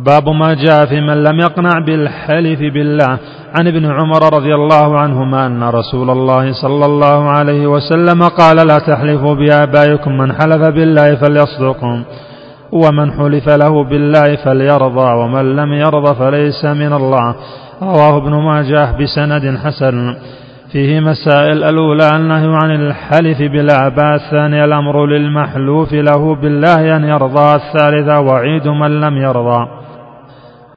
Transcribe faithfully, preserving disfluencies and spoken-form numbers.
باب ما جاء في من لم يقنع بالحلف بالله. عن ابن عمر رضي الله عنهما أن رسول الله صلى الله عليه وسلم قال لا تحلفوا بآبائكم، من حلف بالله فليصدق، ومن حلف له بالله فليرضى، ومن لم يرضى فليس من الله. رواه ابن ماجه بسند حسن. فيه مسائل: الأولى النهي عن الحلف بالآباء، الثانية الأمر للمحلوف له بالله أن يرضى، الثالثة وعيد من لم يرضى.